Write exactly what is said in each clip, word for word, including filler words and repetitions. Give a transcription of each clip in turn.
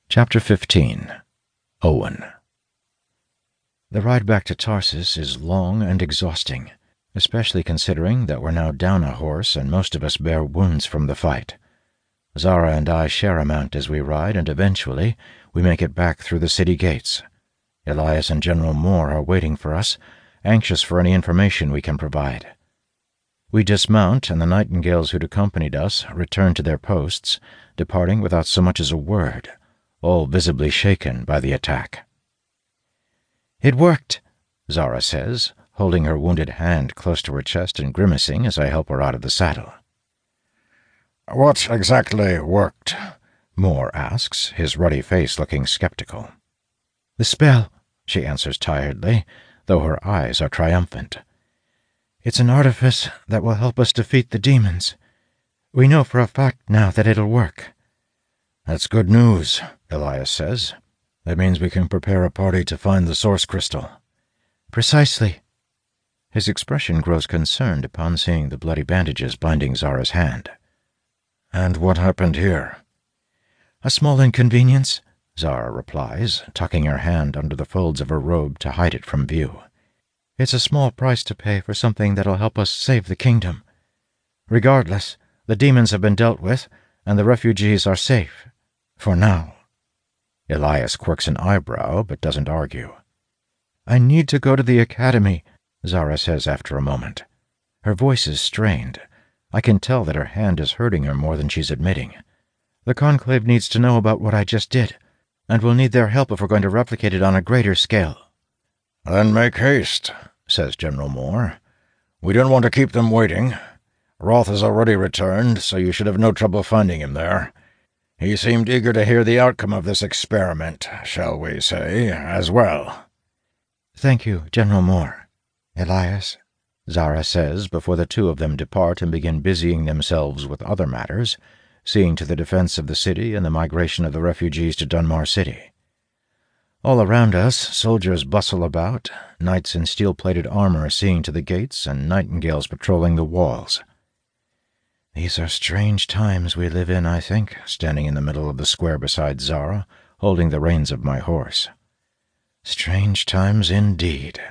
Chapter fifteen. Owen. The ride back to Tarsus is long and exhausting, especially considering that we're now down a horse and most of us bear wounds from the fight. Zara and I share a mount as we ride, and eventually we make it back through the city gates. Elias and General Moore are waiting for us, anxious for any information we can provide. We dismount, and the nightingales who'd accompanied us return to their posts, departing without so much as a word, all visibly shaken by the attack. "It worked," Zara says, holding her wounded hand close to her chest and grimacing as I help her out of the saddle. "What exactly worked?" Moore asks, his ruddy face looking skeptical. "The spell," she answers tiredly, though her eyes are triumphant. "It's an artifice that will help us defeat the demons. We know for a fact now that it'll work." "That's good news," Elias says. "That means we can prepare a party to find the source crystal." "Precisely." His expression grows concerned upon seeing the bloody bandages binding Zara's hand. "And what happened here?" "A small inconvenience," Zara replies, tucking her hand under the folds of her robe to hide it from view. "It's a small price to pay for something that'll help us save the kingdom. Regardless, the demons have been dealt with, and the refugees are safe. For now." Elias quirks an eyebrow, but doesn't argue. "I need to go to the academy," Zara says after a moment. Her voice is strained. I can tell that her hand is hurting her more than she's admitting. "The Conclave needs to know about what I just did, and we'll need their help if we're going to replicate it on a greater scale." "Then make haste," says General Moore. "We don't want to keep them waiting. Roth has already returned, so you should have no trouble finding him there. He seemed eager to hear the outcome of this experiment, shall we say, as well." "Thank you, General Moore. Elias," Zara says before the two of them depart and begin busying themselves with other matters, seeing to the defense of the city and the migration of the refugees to Dunmar City. All around us, soldiers bustle about, knights in steel-plated armor seeing to the gates and nightingales patrolling the walls. These are strange times we live in, I think, standing in the middle of the square beside Zara, holding the reins of my horse. Strange times indeed.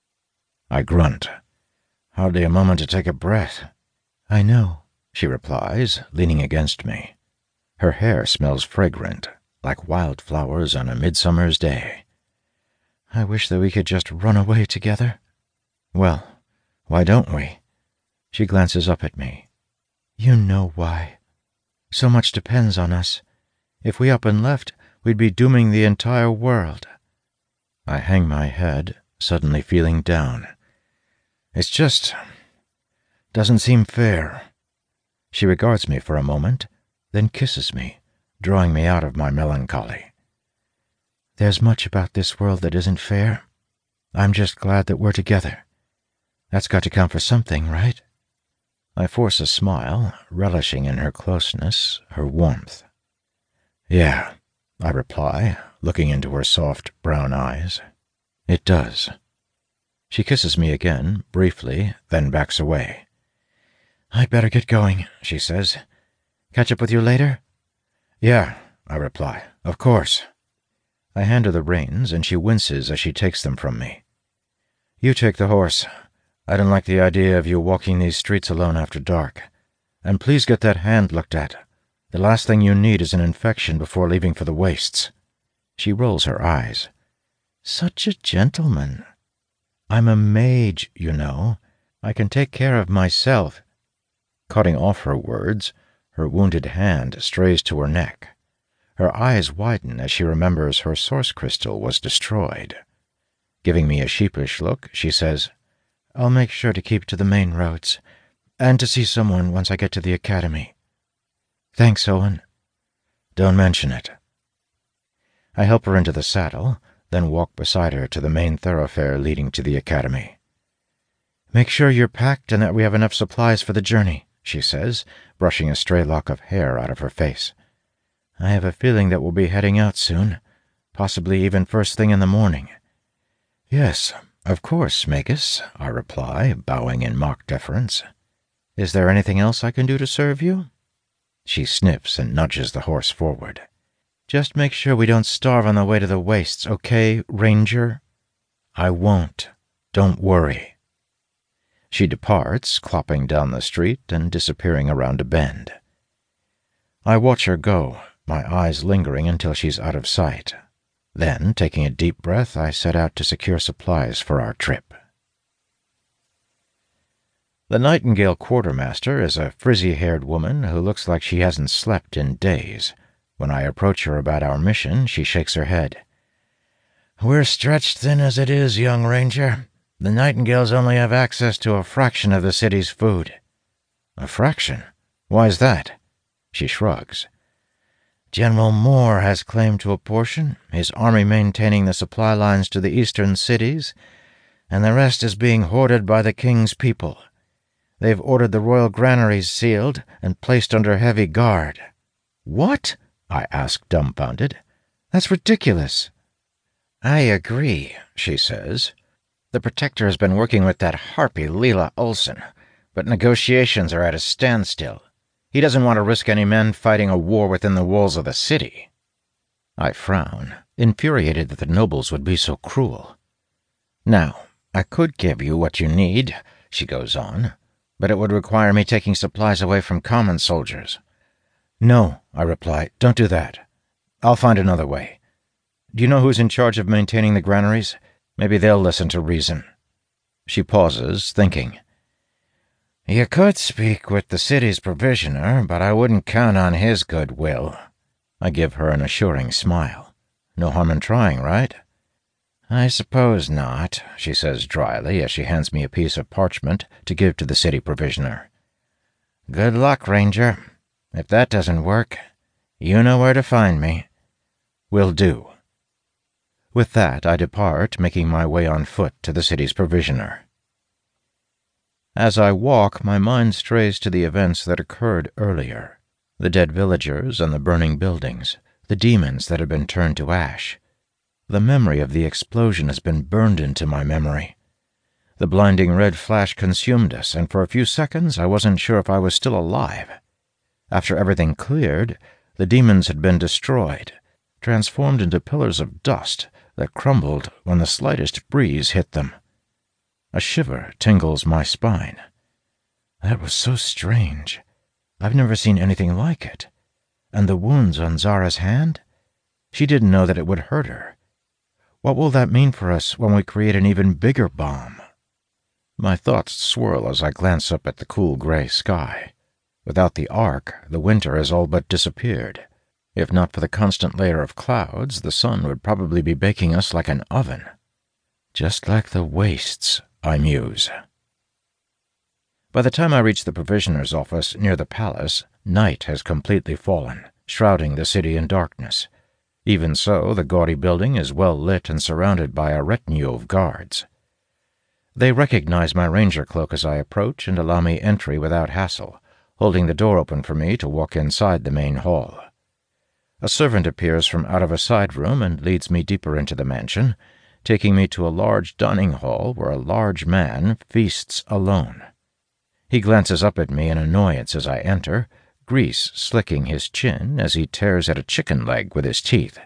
I grunt. Hardly a moment to take a breath. "I know," she replies, leaning against me. Her hair smells fragrant, like wildflowers on a midsummer's day. "I wish that we could just run away together." "Well, why don't we?" She glances up at me. "You know why. So much depends on us. If we up and left, we'd be dooming the entire world." I hang my head, suddenly feeling down. "It's just... doesn't seem fair." She regards me for a moment, then kisses me, drawing me out of my melancholy. "There's much about this world that isn't fair. I'm just glad that we're together. That's got to count for something, right?" I force a smile, relishing in her closeness, her warmth. "Yeah," I reply, looking into her soft brown eyes. "It does." She kisses me again, briefly, then backs away. "I'd better get going," she says. "Catch up with you later?" "Yeah," I reply. "Of course." I hand her the reins, and she winces as she takes them from me. "You take the horse. I don't like the idea of you walking these streets alone after dark. And please get that hand looked at. The last thing you need is an infection before leaving for the wastes." She rolls her eyes. "Such a gentleman." "I'm a mage, you know. I can take care of myself." Cutting off her words, her wounded hand strays to her neck. Her eyes widen as she remembers her source crystal was destroyed. Giving me a sheepish look, she says, "I'll make sure to keep to the main roads, and to see someone once I get to the academy." "Thanks, Owen." "Don't mention it." I help her into the saddle, then walk beside her to the main thoroughfare leading to the academy. "Make sure you're packed and that we have enough supplies for the journey," she says, brushing a stray lock of hair out of her face. "I have a feeling that we'll be heading out soon, possibly even first thing in the morning." "Yes, of course, Magus," I reply, bowing in mock deference. "Is there anything else I can do to serve you?" She sniffs and nudges the horse forward. Just make sure we don't starve on the way to the wastes, okay, Ranger?" "I won't. Don't worry." She departs, clopping down the street and disappearing around a bend. I watch her go, my eyes lingering until she's out of sight. Then, taking a deep breath, I set out to secure supplies for our trip. The Nightingale quartermaster is a frizzy-haired woman who looks like she hasn't slept in days. When I approach her about our mission, she shakes her head. "We're stretched thin as it is, young Ranger. The Nightingales only have access to a fraction of the city's food." "A fraction? Why's that?" She shrugs. "General Moore has claim to a portion, his army maintaining the supply lines to the eastern cities, and the rest is being hoarded by the king's people. They've ordered the royal granaries sealed and placed under heavy guard." "What?" I asked, dumbfounded. "That's ridiculous." "I agree," she says. "The Protector has been working with that harpy Leela Olson, but negotiations are at a standstill. He doesn't want to risk any men fighting a war within the walls of the city." I frown, infuriated that the nobles would be so cruel. "Now, I could give you what you need," she goes on, "but it would require me taking supplies away from common soldiers." "No," I reply, "don't do that. I'll find another way. Do you know who's in charge of maintaining the granaries? Maybe they'll listen to reason." She pauses, thinking. "You could speak with the city's provisioner, but I wouldn't count on his goodwill." I give her an assuring smile. "No harm in trying, right?" "I suppose not," she says dryly as she hands me a piece of parchment to give to the city provisioner. "Good luck, Ranger. If that doesn't work, you know where to find me." "Will do." With that, I depart, making my way on foot to the city's provisioner. As I walk, my mind strays to the events that occurred earlier. The dead villagers and the burning buildings, the demons that had been turned to ash. The memory of the explosion has been burned into my memory. The blinding red flash consumed us, and for a few seconds I wasn't sure if I was still alive. After everything cleared, the demons had been destroyed, transformed into pillars of dust that crumbled when the slightest breeze hit them. A shiver tingles my spine. That was so strange. I've never seen anything like it. And the wounds on Zara's hand? She didn't know that it would hurt her. What will that mean for us when we create an even bigger bomb? My thoughts swirl as I glance up at the cool gray sky. Without the ark, the winter has all but disappeared. If not for the constant layer of clouds, the sun would probably be baking us like an oven. Just like the wastes, I muse. By the time I reach the provisioner's office near the palace, night has completely fallen, shrouding the city in darkness. Even so, the gaudy building is well lit and surrounded by a retinue of guards. They recognize my ranger cloak as I approach and allow me entry without hassle, holding the door open for me to walk inside the main hall. A servant appears from out of a side room and leads me deeper into the mansion, taking me to a large dining hall where a large man feasts alone. He glances up at me in annoyance as I enter, grease slicking his chin as he tears at a chicken leg with his teeth.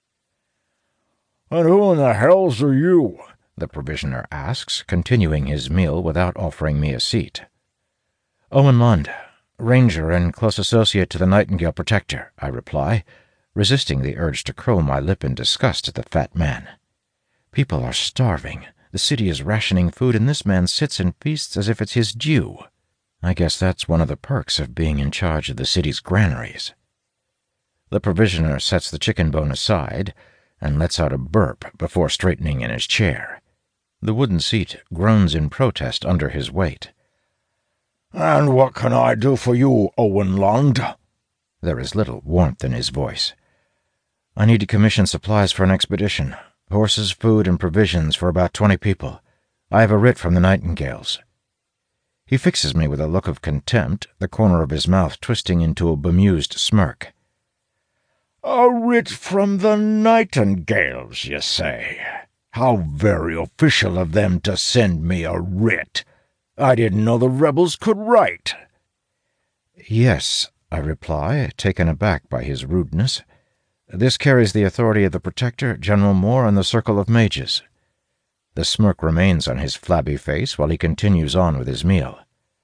"And who in the hells are you?" the provisioner asks, continuing his meal without offering me a seat. "Owen Lund, ranger and close associate to the Nightingale Protector," I reply, resisting the urge to curl my lip in disgust at the fat man. People are starving, the city is rationing food, and this man sits and feasts as if it's his due. I guess that's one of the perks of being in charge of the city's granaries. The provisioner sets the chicken bone aside and lets out a burp before straightening in his chair. The wooden seat groans in protest under his weight. "And what can I do for you, Owen Lund?" There is little warmth in his voice. "I need to commission supplies for an expedition. Horses, food, and provisions for about twenty people. I have a writ from the Nightingales." He fixes me with a look of contempt, the corner of his mouth twisting into a bemused smirk. "A writ from the Nightingales, you say? How very official of them to send me a writ. I didn't know the rebels could write." "Yes," I reply, taken aback by his rudeness. This carries the authority of the Protector, General Moore, and the Circle of Mages." The smirk remains on his flabby face while he continues on with his meal.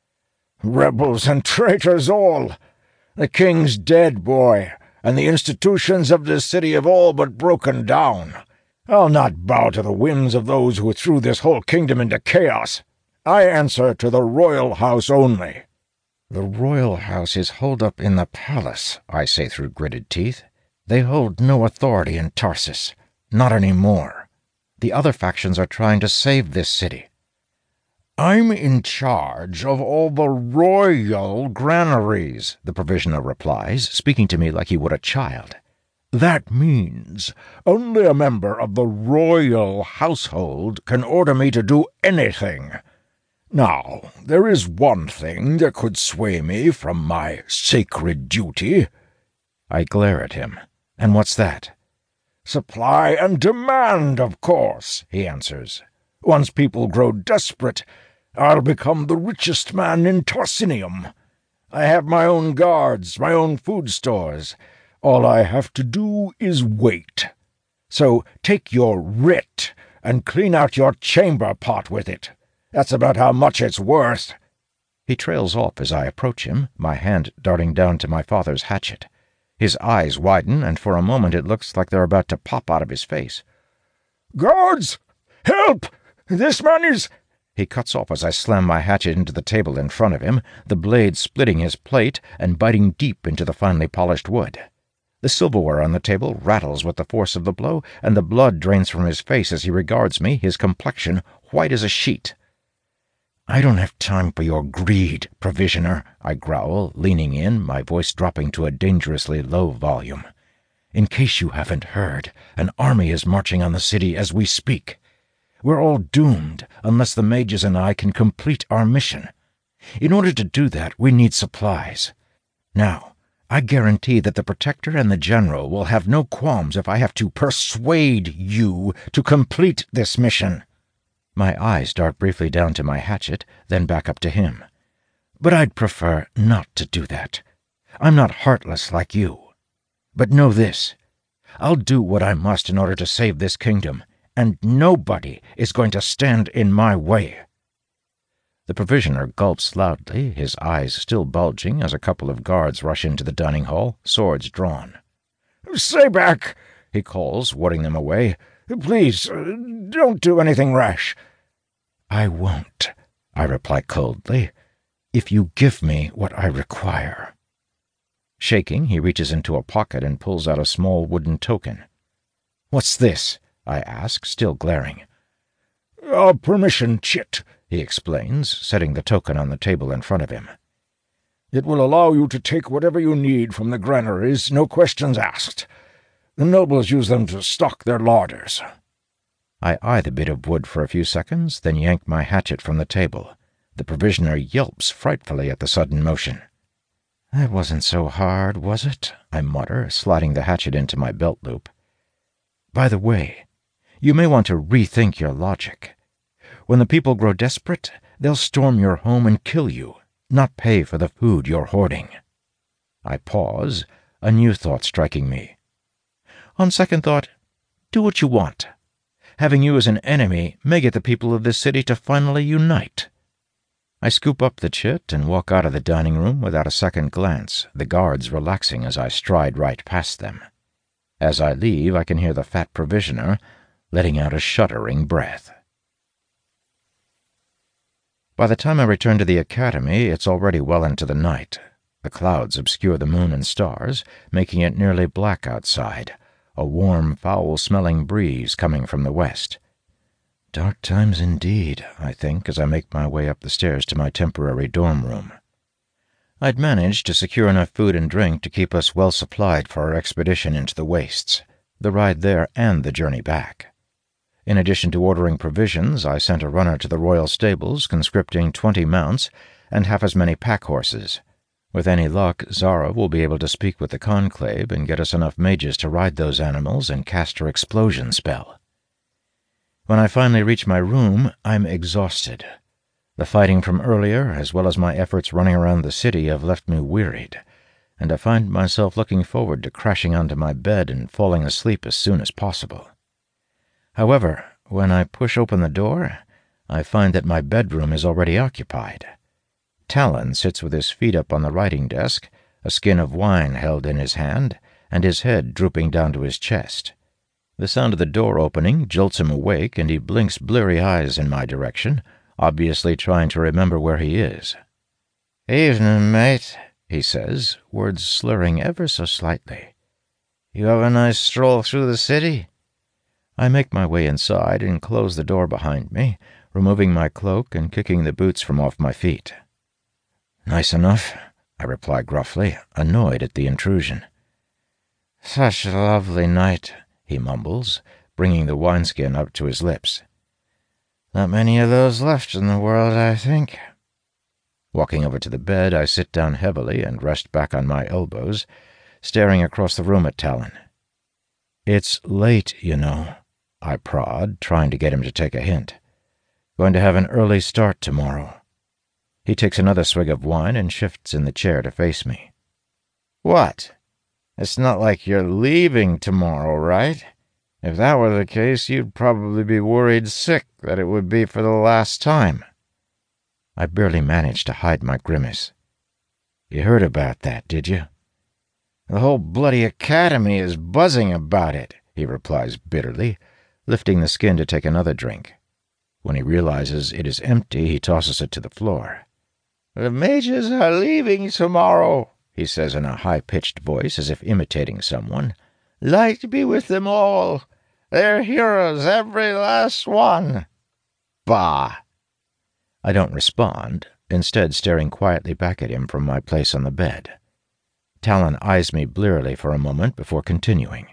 "Rebels and traitors all! The king's dead, boy, and the institutions of this city have all but broken down. I'll not bow to the whims of those who threw this whole kingdom into chaos. I answer to the royal house only." "The royal house is holed up in the palace," I say through gritted teeth. "They hold no authority in Tarsus. Not any more. The other factions are trying to save this city." "I'm in charge of all the royal granaries," the provisioner replies, speaking to me like he would a child. "That means only a member of the royal household can order me to do anything. Now, there is one thing that could sway me from my sacred duty." I glare at him. "And what's that?" "Supply and demand, of course," he answers. "Once people grow desperate, I'll become the richest man in Tarsinium. I have my own guards, my own food stores. All I have to do is wait. So take your writ and clean out your chamber pot with it. That's about how much it's worth." He trails off as I approach him, my hand darting down to my father's hatchet. His eyes widen, and for a moment it looks like they're about to pop out of his face. "Guards! Help! This man is—" He cuts off as I slam my hatchet into the table in front of him, the blade splitting his plate and biting deep into the finely polished wood. The silverware on the table rattles with the force of the blow, and the blood drains from his face as he regards me, his complexion white as a sheet. "I don't have time for your greed, provisioner," I growl, leaning in, my voice dropping to a dangerously low volume. "In case you haven't heard, an army is marching on the city as we speak. We're all doomed unless the mages and I can complete our mission. In order to do that, we need supplies. Now, I guarantee that the Protector and the General will have no qualms if I have to persuade you to complete this mission." My eyes dart briefly down to my hatchet, then back up to him. "But I'd prefer not to do that. I'm not heartless like you. But know this. I'll do what I must in order to save this kingdom, and nobody is going to stand in my way." The provisioner gulps loudly, his eyes still bulging as a couple of guards rush into the dining hall, swords drawn. "Stay back," he calls, warding them away. "Please, don't do anything rash." "I won't," I reply coldly, "if you give me what I require." Shaking, he reaches into a pocket and pulls out a small wooden token. "What's this?" I ask, still glaring. "A permission chit," he explains, setting the token on the table in front of him. "It will allow you to take whatever you need from the granaries, no questions asked. The nobles use them to stock their larders." I eye the bit of wood for a few seconds, then yank my hatchet from the table. The provisioner yelps frightfully at the sudden motion. "That wasn't so hard, was it?" I mutter, sliding the hatchet into my belt loop. "By the way, you may want to rethink your logic. When the people grow desperate, they'll storm your home and kill you, not pay for the food you're hoarding." I pause, a new thought striking me. "On second thought, do what you want. Having you as an enemy may get the people of this city to finally unite." I scoop up the chit and walk out of the dining room without a second glance, the guards relaxing as I stride right past them. As I leave, I can hear the fat provisioner letting out a shuddering breath. By the time I return to the academy, it's already well into the night. The clouds obscure the moon and stars, making it nearly black outside, a warm, foul-smelling breeze coming from the west. Dark times indeed, I think, as I make my way up the stairs to my temporary dorm room. I'd managed to secure enough food and drink to keep us well supplied for our expedition into the wastes, the ride there and the journey back. In addition to ordering provisions, I sent a runner to the royal stables, conscripting twenty mounts and half as many pack horses. With any luck, Zara will be able to speak with the conclave and get us enough mages to ride those animals and cast her explosion spell. When I finally reach my room, I'm exhausted. The fighting from earlier, as well as my efforts running around the city, have left me wearied. and I find myself looking forward to crashing onto my bed and falling asleep as soon as possible. However, when I push open the door, I find that my bedroom is already occupied. Talon sits with his feet up on the writing desk, a skin of wine held in his hand, and his head drooping down to his chest. The sound of the door opening jolts him awake, and he blinks bleary eyes in my direction, obviously trying to remember where he is. "Evening, mate," he says, words slurring ever so slightly. "You have a nice stroll through the city?" I make my way inside and close the door behind me, removing my cloak and kicking the boots from off my feet. "Nice enough," I reply gruffly, annoyed at the intrusion. "Such a lovely night," he mumbles, bringing the wineskin up to his lips. "Not many of those left in the world, I think." Walking over to the bed, I sit down heavily and rest back on my elbows, staring across the room at Talon. "It's late, you know," I prod, trying to get him to take a hint. "Going to have an early start tomorrow." He takes another swig of wine and shifts in the chair to face me. "What? It's not like you're leaving tomorrow, right? If that were the case, you'd probably be worried sick that it would be for the last time." I barely manage to hide my grimace. "You heard about that, did you?" "The whole bloody academy is buzzing about it," he replies bitterly, lifting the skin to take another drink. When he realizes it is empty, he tosses it to the floor. "The mages are leaving tomorrow," he says in a high-pitched voice, as if imitating someone. "Light be with them all. They're heroes, every last one." "Bah!" I don't respond, instead staring quietly back at him from my place on the bed. Talon eyes me blearily for a moment before continuing.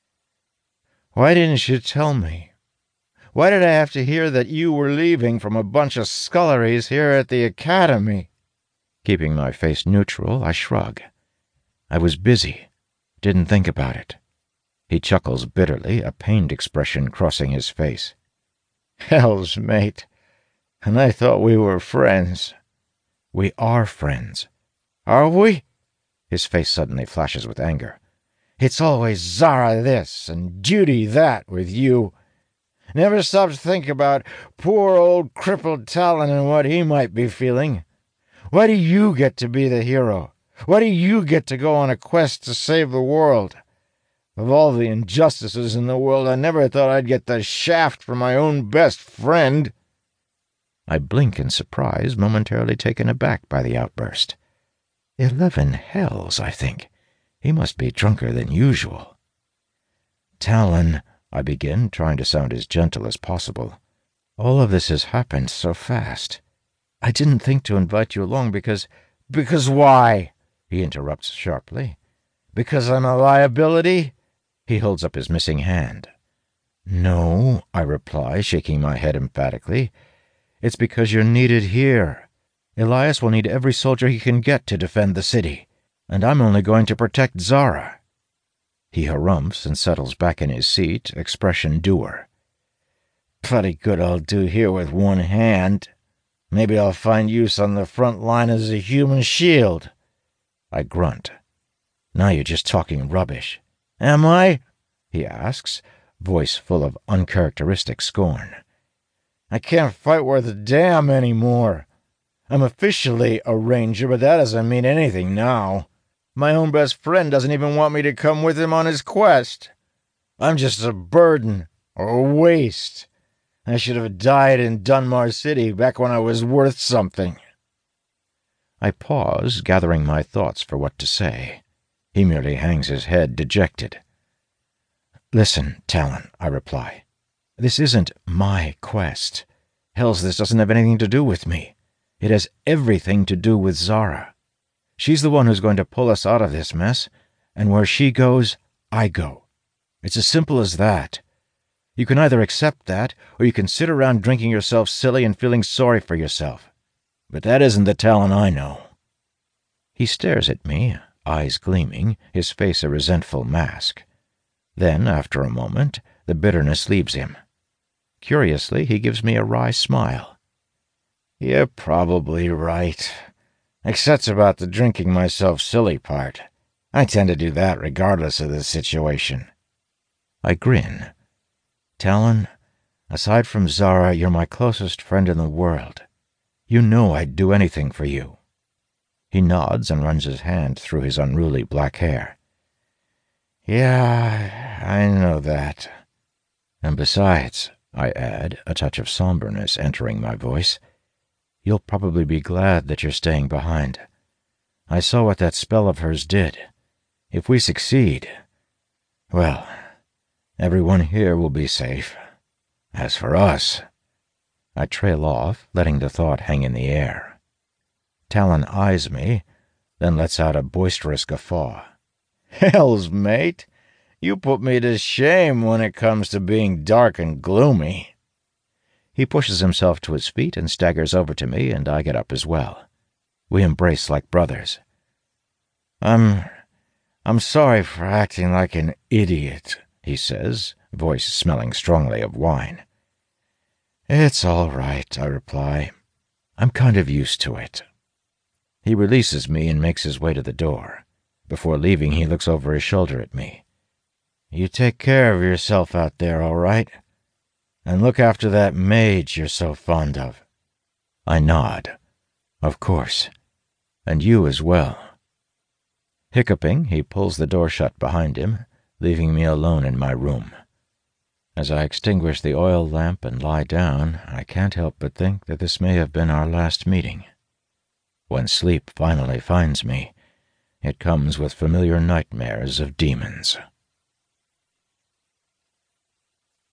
"Why didn't you tell me? Why did I have to hear that you were leaving from a bunch of sculleries here at the academy?" Keeping my face neutral, I shrug. I was busy. Didn't think about it. He chuckles bitterly, a pained expression crossing his face. "Hells, mate. And I thought we were friends." "We are friends." "Are we?" His face suddenly flashes with anger. "It's always Zara this and Judy that with you. Never stop to think about poor old crippled Talon and what he might be feeling. Why do you get to be the hero? Why do you get to go on a quest to save the world? Of all the injustices in the world, I never thought I'd get the shaft from my own best friend." I blink in surprise, momentarily taken aback by the outburst. Eleven hells, I think. He must be drunker than usual. "Talon," I begin, trying to sound as gentle as possible. "All of this has happened so fast. I didn't think to invite you along because—" "Because why?" he interrupts sharply. "Because I'm a liability?" He holds up his missing hand. "No," I reply, shaking my head emphatically. "It's because you're needed here. Elias will need every soldier he can get to defend the city, and I'm only going to protect Zara." He harumphs and settles back in his seat, expression dour. "Plenty good I'll do here with one hand. Maybe I'll find use on the front line as a human shield." I grunt. "Now you're just talking rubbish." "Am I?" he asks, voice full of uncharacteristic scorn. "I can't fight worth a damn anymore. I'm officially a ranger, but that doesn't mean anything now. My own best friend doesn't even want me to come with him on his quest. I'm just a burden, or a waste. I should have died in Dunmar City back when I was worth something." I pause, gathering my thoughts for what to say. He merely hangs his head, dejected. "Listen, Talon," I reply. "This isn't my quest. Hells, this doesn't have anything to do with me. It has everything to do with Zara. She's the one who's going to pull us out of this mess, and where she goes, I go. It's as simple as that. You can either accept that, or you can sit around drinking yourself silly and feeling sorry for yourself. But that isn't the Talon I know." He stares at me, eyes gleaming, his face a resentful mask. Then, after a moment, the bitterness leaves him. Curiously, he gives me a wry smile. "You're probably right. Except about the drinking myself silly part. I tend to do that regardless of the situation. I grin. Talon, aside from Zara, you're my closest friend in the world. You know I'd do anything for you. He nods and runs his hand through his unruly black hair. Yeah, I know that. And besides, I add, a touch of somberness entering my voice, you'll probably be glad that you're staying behind. I saw what that spell of hers did. If we succeed, well, everyone here will be safe. As for us, I trail off, letting the thought hang in the air. Talon eyes me, then lets out a boisterous guffaw. Hells, mate, you put me to shame when it comes to being dark and gloomy. He pushes himself to his feet and staggers over to me, and I get up as well. We embrace like brothers. I'm... I'm sorry for acting like an idiot, he says, voice smelling strongly of wine. It's all right, I reply. I'm kind of used to it. He releases me and makes his way to the door. Before leaving, he looks over his shoulder at me. You take care of yourself out there, all right? And look after that mage you're so fond of. I nod. Of course. And you as well. Hiccuping, he pulls the door shut behind him, leaving me alone in my room. As I extinguish the oil lamp and lie down, I can't help but think that this may have been our last meeting. When sleep finally finds me, it comes with familiar nightmares of demons.